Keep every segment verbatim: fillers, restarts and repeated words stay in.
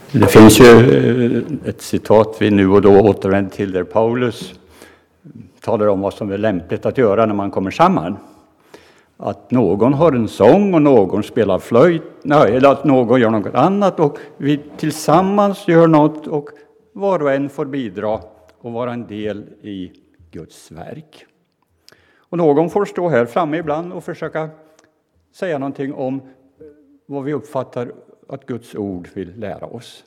Det finns ju ett citat vi nu och då återvänder till där Paulus talar om vad som är lämpligt att göra när man kommer samman. Att någon har en sång och någon spelar flöjt, nej, eller att någon gör något annat och vi tillsammans gör något och var och en får bidra och vara en del i Guds verk. Och någon får stå här framme ibland och försöka säga någonting om vad vi uppfattar att Guds ord vill lära oss.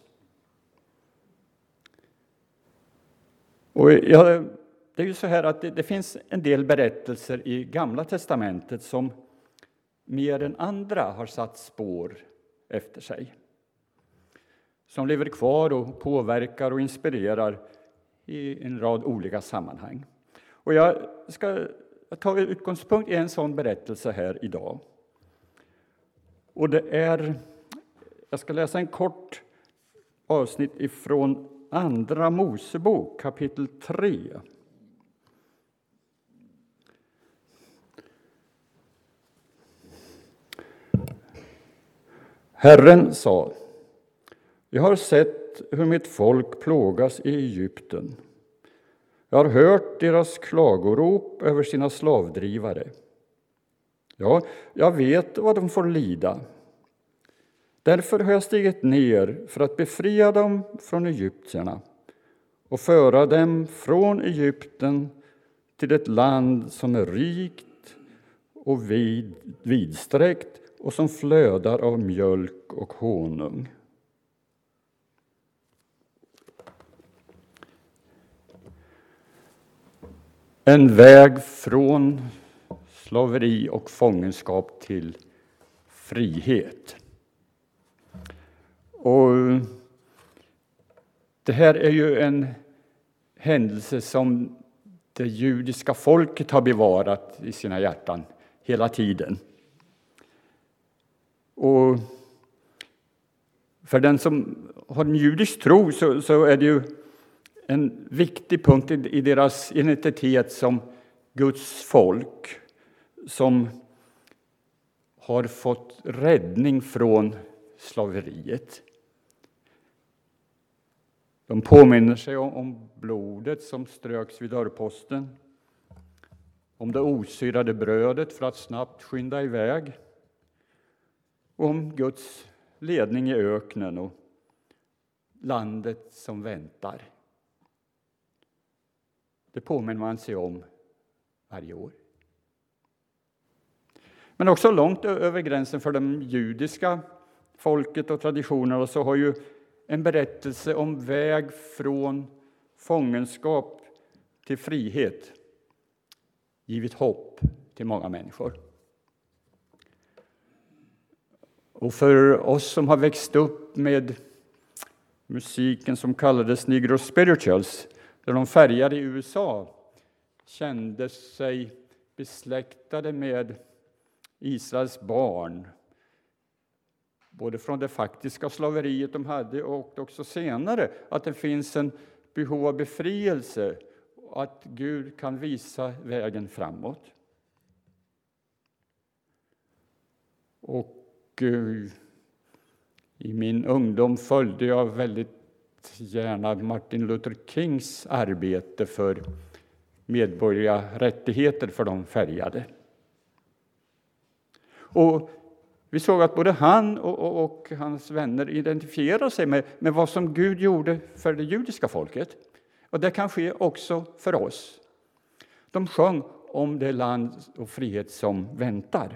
Och jag, det är ju så här att det, det finns en del berättelser i Gamla testamentet som mer än andra har satt spår efter sig. Som lever kvar och påverkar och inspirerar i en rad olika sammanhang. Och jag ska ta utgångspunkt i en sån berättelse här idag. Och det är, jag ska läsa en kort avsnitt ifrån Andra Mosebok, kapitel tre. Herren sa: jag har sett hur mitt folk plågas i Egypten. Jag har hört deras klagorop över sina slavdrivare. Ja, jag vet vad de får lida. Därför har jag stigit ner för att befria dem från egyptierna och föra dem från Egypten till ett land som är rikt och vid, vidsträckt och som flödar av mjölk och honung. En väg från slaveri och fångenskap till frihet. Och det här är ju en händelse som det judiska folket har bevarat i sina hjärtan hela tiden. Och för den som har en judisk tro så, så är det ju en viktig punkt i, i deras identitet som Guds folk som har fått räddning från slaveriet. De påminner sig om, om blodet som ströks vid dörrposten, om det osyrade brödet för att snabbt skynda iväg, om Guds ledning i öknen och landet som väntar. Det påminner man sig om varje år. Men också långt över gränsen för de judiska folket och traditionerna så har ju en berättelse om väg från fångenskap till frihet givit hopp till många människor. Och för oss som har växt upp med musiken som kallades Negro Spirituals, där de färgade i U S A kände sig besläktade med Israels barn, både från det faktiska slaveriet de hade och också senare, att det finns en behov av befrielse och att Gud kan visa vägen framåt. Och uh, i min ungdom följde jag väldigt gärna Martin Luther Kings arbete för medborgerliga rättigheter för de färgade. Och vi såg att både han och, och, och hans vänner identifierar sig med, med vad som Gud gjorde för det judiska folket. Och det kan ske också för oss. De sjöng om det land och frihet som väntar.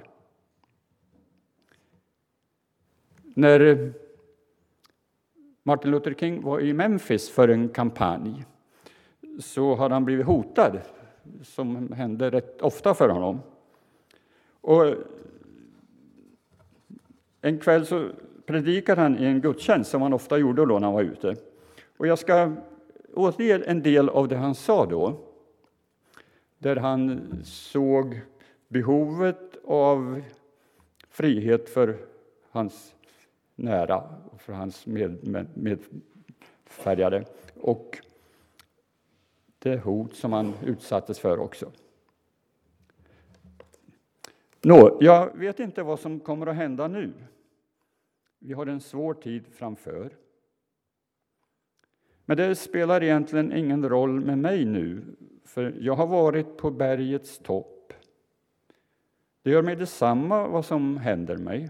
När Martin Luther King var i Memphis för en kampanj så hade han blivit hotad, som hände rätt ofta för honom. Och en kväll så predikade han i en gudstjänst som han ofta gjorde då när han var ute. Och jag ska återge en del av det han sa då. Där han såg behovet av frihet för hans nära och för hans med, med, medfärgade. Och det hot som han utsattes för också. Nå, jag vet inte vad som kommer att hända nu. Vi har en svår tid framför. Men det spelar egentligen ingen roll med mig nu, för jag har varit på bergets topp. Det gör mig detsamma vad som händer mig.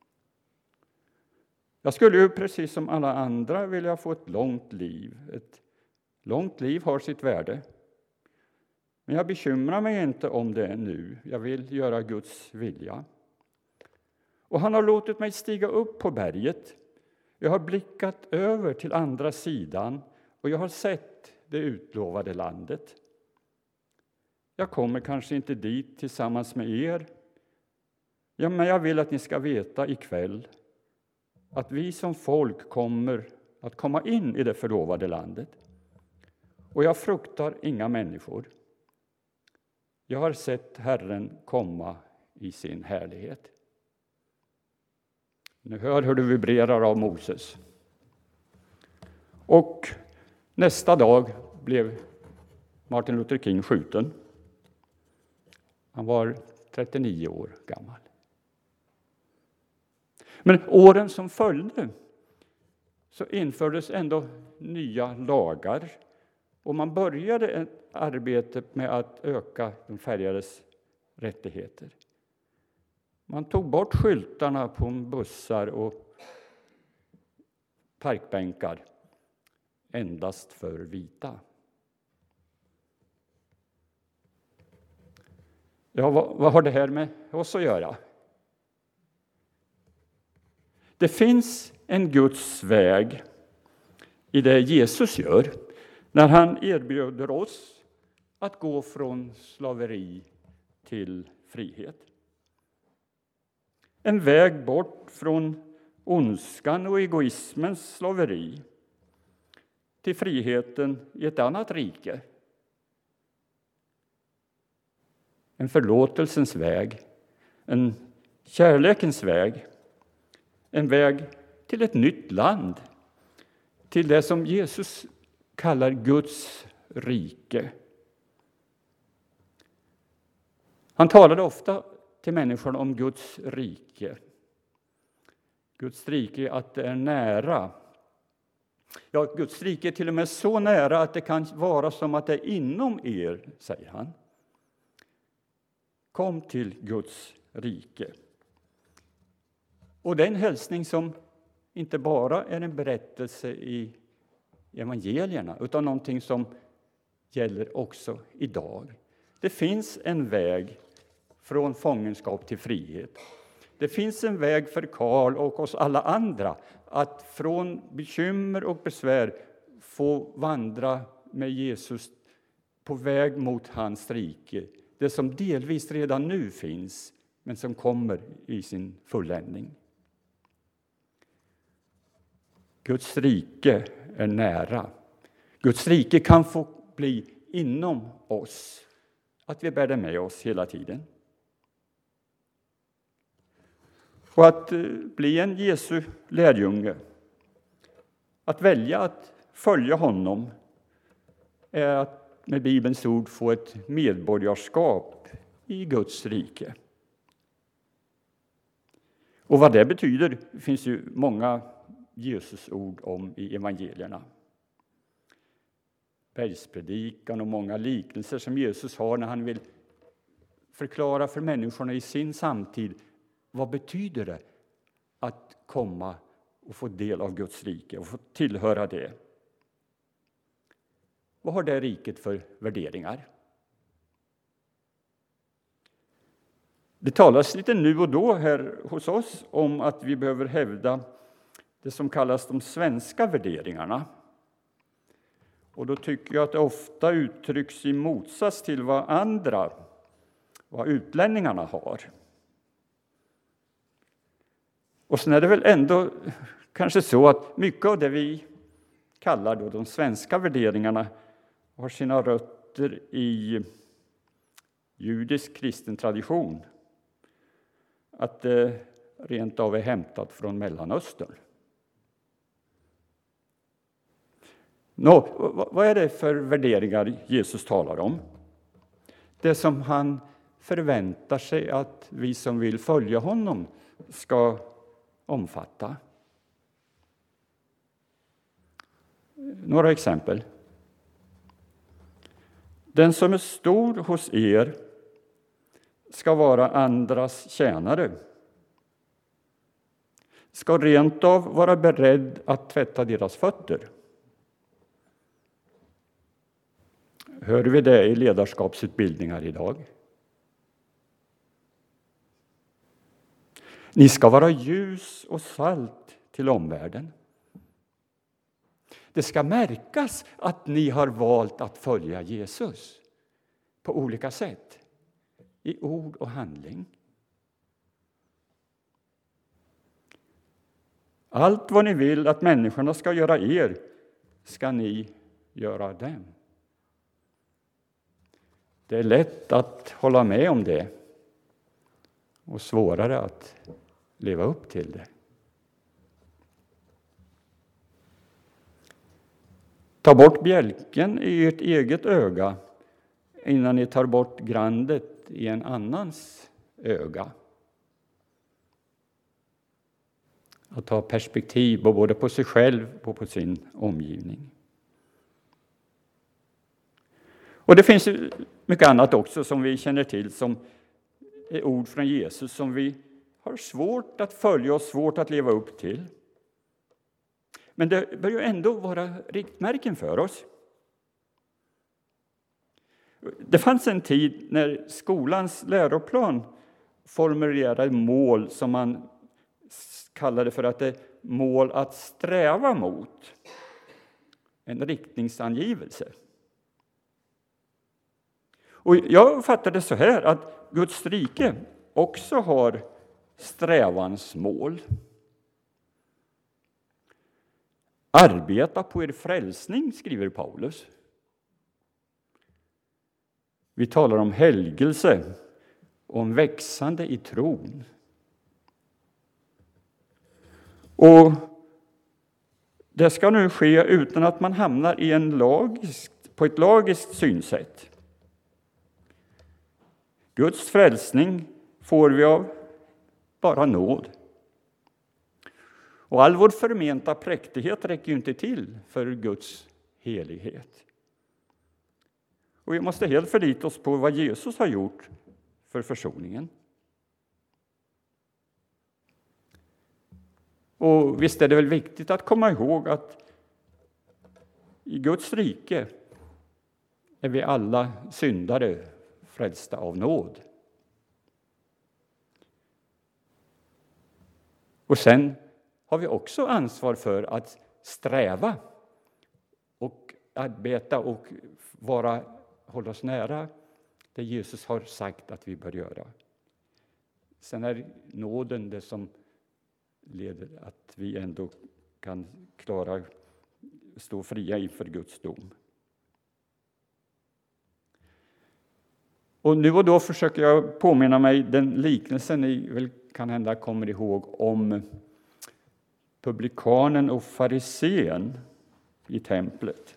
Jag skulle ju precis som alla andra vilja få ett långt liv. Ett långt liv har sitt värde. Men jag bekymrar mig inte om det nu. Jag vill göra Guds vilja. Och han har låtit mig stiga upp på berget. Jag har blickat över till andra sidan och jag har sett det utlovade landet. Jag kommer kanske inte dit tillsammans med er. Ja, men jag vill att ni ska veta ikväll att vi som folk kommer att komma in i det förlovade landet. Och jag fruktar inga människor. Jag har sett Herren komma i sin härlighet. Nu hör hur det vibrerar av Moses. Och nästa dag blev Martin Luther King skjuten. Han var trettionio år gammal. Men åren som följde så infördes ändå nya lagar. Och man började ett arbete med att öka de färgades rättigheter. Man tog bort skyltarna på bussar och parkbänkar endast för vita. Ja, vad, vad har det här med oss att göra? Det finns en Guds väg i det Jesus gör när han erbjuder oss att gå från slaveri till frihet. En väg bort från ondskan och egoismens slaveri till friheten i ett annat rike. En förlåtelsens väg, en kärlekens väg, en väg till ett nytt land, till det som Jesus kallar Guds rike. Han talade ofta till människorna om Guds rike. Guds rike, att det är nära. Ja, Guds rike är till och med så nära att det kan vara som att det är inom er, säger han. Kom till Guds rike. Och det är en hälsning som inte bara är en berättelse i evangelierna, utan någonting som gäller också idag. Det finns en väg från fångenskap till frihet. Det finns en väg för Karl och oss alla andra att från bekymmer och besvär få vandra med Jesus på väg mot hans rike. Det som delvis redan nu finns, men som kommer i sin fulländning. Guds rike är nära. Guds rike kan få bli inom oss. Att vi bär det med oss hela tiden. Och att bli en Jesu lärjunge, att välja att följa honom, är att med Bibelns ord få ett medborgarskap i Guds rike. Och vad det betyder finns ju många Jesus-ord om i evangelierna. Bergspredikan och många liknelser som Jesus har när han vill förklara för människorna i sin samtid vad betyder det att komma och få del av Guds rike och få tillhöra det. Vad har det riket för värderingar? Det talas lite nu och då här hos oss om att vi behöver hävda det som kallas de svenska värderingarna. Och då tycker jag att det ofta uttrycks i motsats till vad andra, vad utlänningarna har. Och sen är det väl ändå kanske så att mycket av det vi kallar då de svenska värderingarna har sina rötter i judisk kristen tradition. Att det rent av är hämtat från Mellanöstern. Nå, vad är det för värderingar Jesus talar om? Det som han förväntar sig att vi som vill följa honom ska omfatta. Några exempel. Den som är stor hos er ska vara andras tjänare. Ska rent av vara beredd att tvätta deras fötter. Hör vi det i ledarskapsutbildningar idag? Ni ska vara ljus och salt till omvärlden. Det ska märkas att ni har valt att följa Jesus på olika sätt, i ord och handling. Allt vad ni vill att människorna ska göra er, ska ni göra dem. Det är lätt att hålla med om det och svårare att leva upp till det. Ta bort bjälken i ert eget öga innan ni tar bort grandet i en annans öga. Att ta perspektiv både på sig själv och på sin omgivning. Och det finns mycket annat också som vi känner till som är ord från Jesus som vi har svårt att följa och svårt att leva upp till. Men det bör ju ändå vara riktmärken för oss. Det fanns en tid när skolans läroplan formulerade mål som man kallade för att det är mål att sträva mot. En riktningsangivelse. Och jag fattar det så här att Guds rike också har strävansmål. Arbeta på er frälsning, skriver Paulus. Vi talar om helgelse, om växande i tron. Och det ska nu ske utan att man hamnar i en lagiskt, på ett lagiskt synsätt. Guds frälsning får vi av bara nåd. Och all vår förmenta präktighet räcker ju inte till för Guds helighet. Och vi måste helt förlita oss på vad Jesus har gjort för försoningen. Och visst är det väl viktigt att komma ihåg att i Guds rike är vi alla syndare frälsta av nåd. Och sen har vi också ansvar för att sträva och arbeta och vara, hålla oss nära det Jesus har sagt att vi bör göra. Sen är nåden det som leder att vi ändå kan klara stå fria inför Guds dom. Och nu och då försöker jag påminna mig den liknelsen ni väl kan hända kommer ihåg om publikanen och farisén i templet.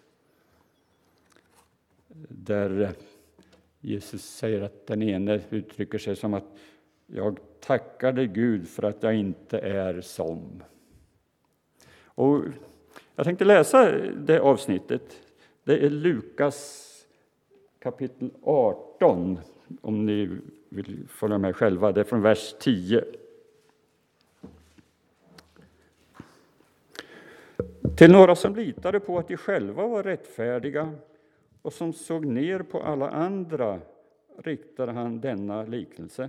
Där Jesus säger att den ene uttrycker sig som att jag tackar dig Gud för att jag inte är som. Och jag tänkte läsa det avsnittet. Det är Lukas kapitel arton, om ni vill följa med själva. Det är från vers tio. Till några som litade på att de själva var rättfärdiga och som såg ner på alla andra riktade han denna liknelse.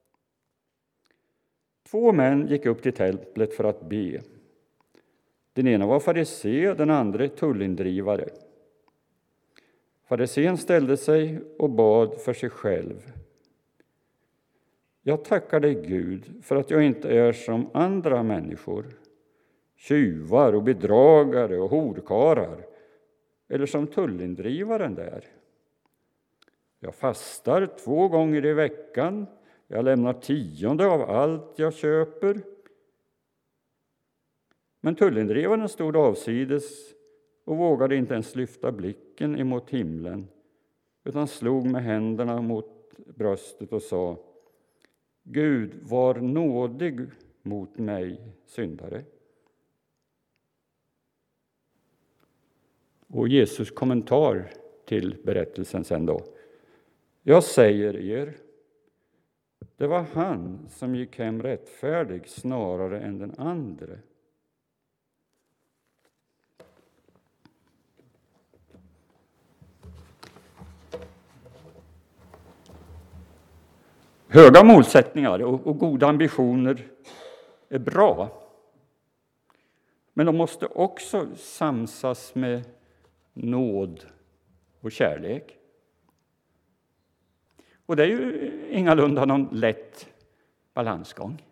Två män gick upp till templet för att be. Den ena var farisé, den andra tullindrivare. Farisén ställde sig och bad för sig själv. Jag tackar dig Gud för att jag inte är som andra människor, tjuvar och bedragare och horkarar, eller som tullindrivaren där. Jag fastar två gånger i veckan, jag lämnar tionde av allt jag köper. Men tullindrivaren stod avsides och vågade inte ens lyfta blicken emot himlen, utan slog med händerna mot bröstet och sa: Gud, var nådig mot mig, syndare. Och Jesus kommentar till berättelsen sen då. Jag säger er, det var han som gick hem rättfärdig snarare än den andre. Höga målsättningar och, och goda ambitioner är bra. Men de måste också samsas med nåd och kärlek. Och det är ju ingalunda någon lätt balansgång.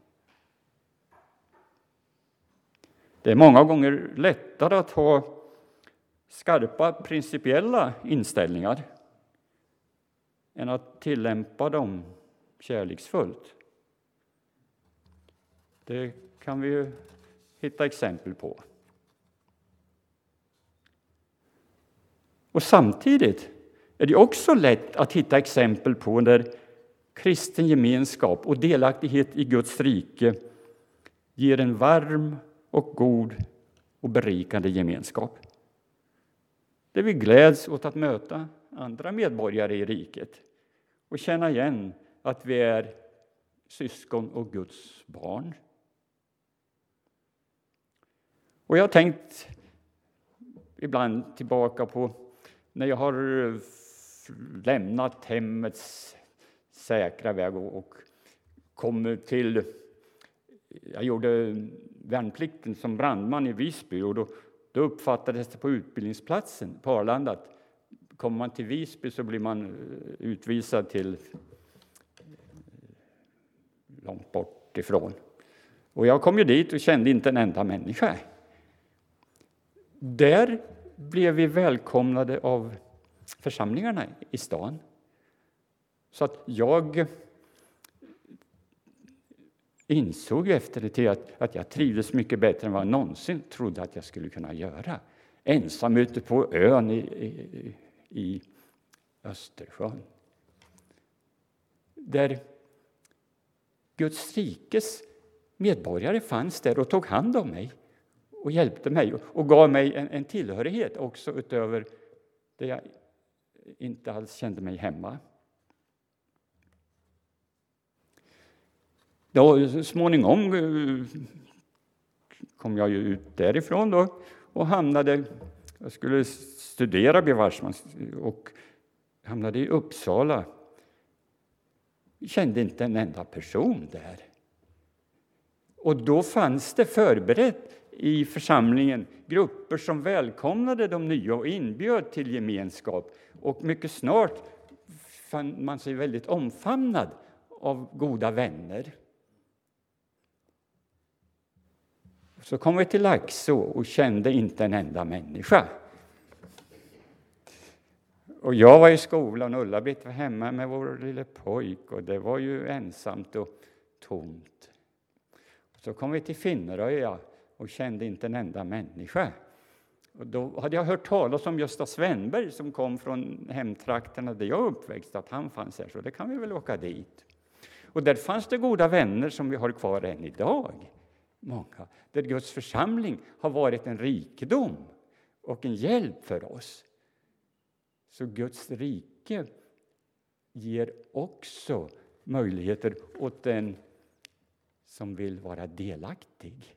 Det är många gånger lättare att ha skarpa principiella inställningar än att tillämpa dem kärleksfullt. Det kan vi ju hitta exempel på. Och samtidigt är det också lätt att hitta exempel på där kristen gemenskap och delaktighet i Guds rike ger en varm och god och berikande gemenskap. Där vi gläds åt att möta andra medborgare i riket och känna igen att vi är syskon och Guds barn. Och jag har tänkt ibland tillbaka på när jag har lämnat hemmets säkra väg och kommit till... Jag gjorde värnplikten som brandman i Visby och då, då uppfattades det på utbildningsplatsen på Arlanda att kommer man till Visby så blir man utvisad till långt bort ifrån. Och jag kom ju dit och kände inte en enda människa. Där blev vi välkomnade av församlingarna i stan. Så att jag insåg efter det till att, att jag trivdes mycket bättre än vad jag någonsin trodde att jag skulle kunna göra. Ensam ute på ön i, i, i Östersjön. Där Guds rikes medborgare fanns där och tog hand om mig och hjälpte mig och gav mig en, en tillhörighet också utöver det jag inte alls kände mig hemma. Då, småningom kom jag ju ut därifrån då och hamnade, jag skulle studera Bevarsman och hamnade i Uppsala. Jag kände inte en enda person där. Och då fanns det förberett i församlingen grupper som välkomnade de nya och inbjöd till gemenskap. Och mycket snart fann man sig väldigt omfamnad av goda vänner. Så kom vi till Laxå och kände inte en enda människa. Och jag var i skolan och Ulla-Britt var hemma med vår lille pojk och det var ju ensamt och tomt. Så kom vi till Finneröja och kände inte en enda människa. Och då hade jag hört talas om Gösta Svenberg som kom från hemtrakterna där jag uppväxt, att han fanns här, så det kan vi väl åka dit. Och där fanns det goda vänner som vi har kvar än idag. Många. Där Guds församling har varit en rikedom och en hjälp för oss. Så Guds rike ger också möjligheter åt den som vill vara delaktig.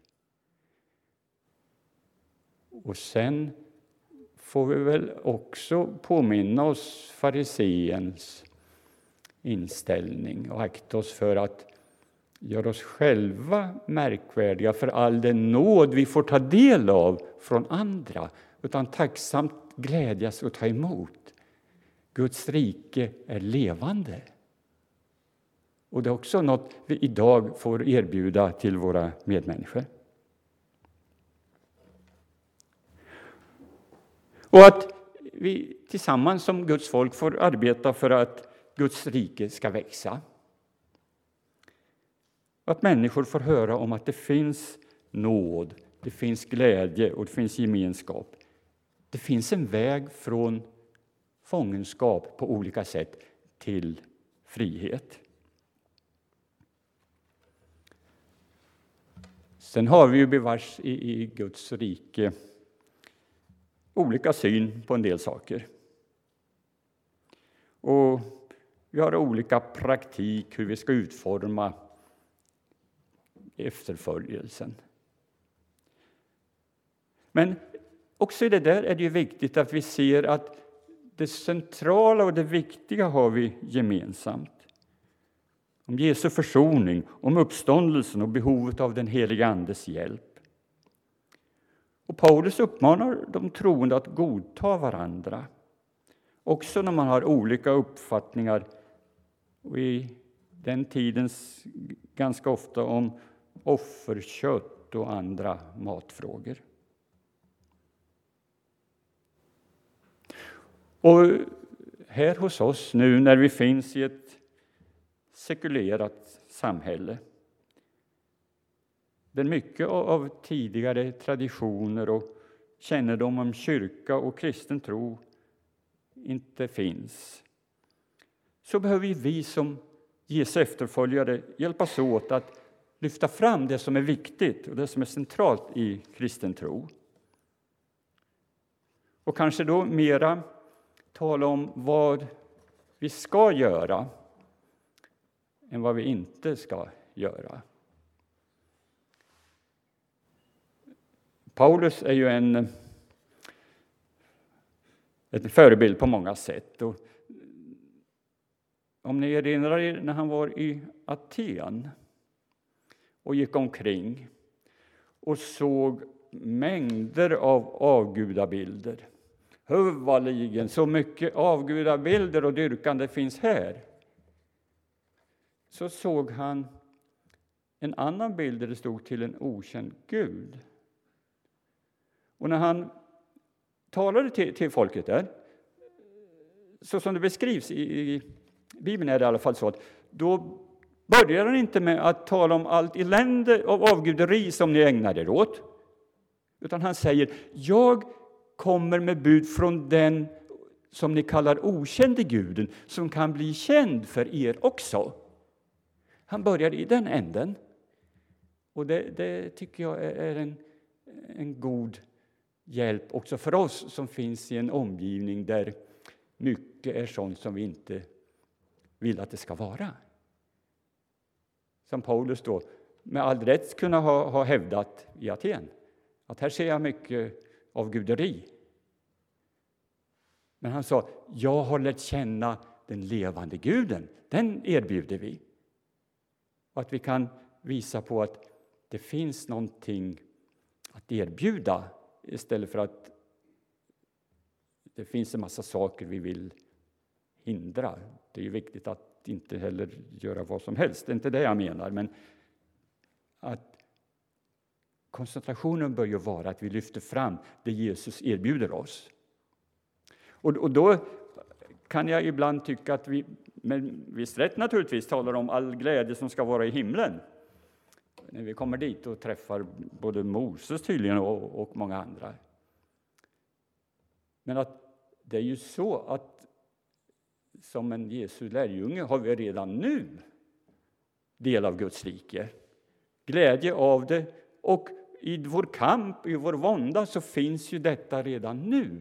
Och sen får vi väl också påminna oss fariseens inställning och akta oss för att göra oss själva märkvärdiga för all den nåd vi får ta del av från andra, utan tacksamt glädjas och ta emot. Guds rike är levande. Och det är också något vi idag får erbjuda till våra medmänniskor. Och att vi tillsammans som Guds folk får arbeta för att Guds rike ska växa. Att människor får höra om att det finns nåd, det finns glädje och det finns gemenskap. Det finns en väg från fångenskap på olika sätt till frihet. Sen har vi ju bevars i, i Guds rike olika syn på en del saker. Och vi har olika praktik hur vi ska utforma efterföljelsen. Men också i det där är det ju viktigt att vi ser att det centrala och det viktiga har vi gemensamt. Om Jesu försoning, om uppståndelsen och behovet av den heliga Andes hjälp. Och Paulus uppmanar de troende att godta varandra. Också när man har olika uppfattningar, och i den tidens ganska ofta om offerkött och andra matfrågor. Och här hos oss nu när vi finns i ett sekulerat samhälle, där mycket av tidigare traditioner och kännedom om kyrka och kristen tro inte finns, så behöver vi som Jesu efterföljare hjälpas åt att lyfta fram det som är viktigt och det som är centralt i kristen tro. Och kanske då mera tala om vad vi ska göra än vad vi inte ska göra. Paulus är ju en, en förebild på många sätt. Och om ni erinrar er när han var i Aten och gick omkring och såg mängder av avgudabilder. Huvudligen så mycket avgudabilder och dyrkande finns här. Så såg han en annan bild där det stod till en okänd Gud. Och när han talade till, till folket där, så som det beskrivs i, i Bibeln är det i alla fall så att då börjar han inte med att tala om allt elände av avguderi som ni ägnar er åt. Utan han säger, jag kommer med bud från den som ni kallar okände guden, som kan bli känd för er också. Han börjar i den änden. Och det, det tycker jag är en, en god hjälp också för oss som finns i en omgivning där mycket är sånt som vi inte vill att det ska vara. Som Paulus då med all rätt kunna ha, ha hävdat i Aten. Att här ser jag mycket av guderi. Men han sa, jag har lärt känna den levande guden. Den erbjuder vi. Och att vi kan visa på att det finns någonting att erbjuda istället för att det finns en massa saker vi vill hindra. Det är ju viktigt att inte heller göra vad som helst. Det är inte det jag menar, men att koncentrationen bör ju vara att vi lyfter fram det Jesus erbjuder oss. Och, och då kan jag ibland tycka att vi, med viss rätt naturligtvis, talar om all glädje som ska vara i himlen. När vi kommer dit och träffar både Moses tydligen och, och många andra. Men att det är ju så att som en Jesu lärjunge har vi redan nu del av Guds rike. Glädje av det, och i vår kamp, i vår vånda så finns ju detta redan nu.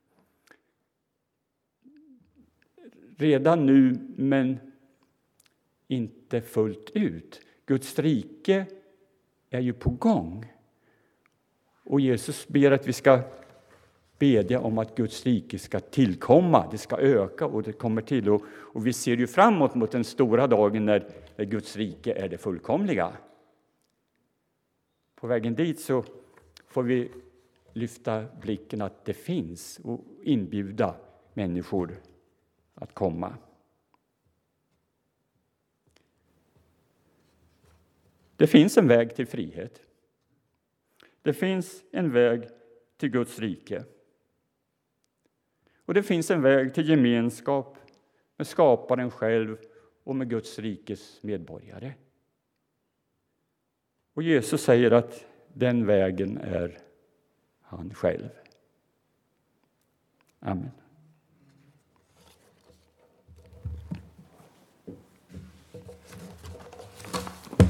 Redan nu, men inte fullt ut. Guds rike är ju på gång. Och Jesus ber att vi ska bedja om att Guds rike ska tillkomma. Det ska öka och det kommer till. Och, och vi ser ju framåt mot den stora dagen när, när Guds rike är det fullkomliga. På vägen dit så får vi lyfta blicken att det finns och inbjuda människor att komma. Det finns en väg till frihet. Det finns en väg till Guds rike. Och det finns en väg till gemenskap med skaparen själv och med Guds rikes medborgare. Och Jesus säger att den vägen är han själv. Amen.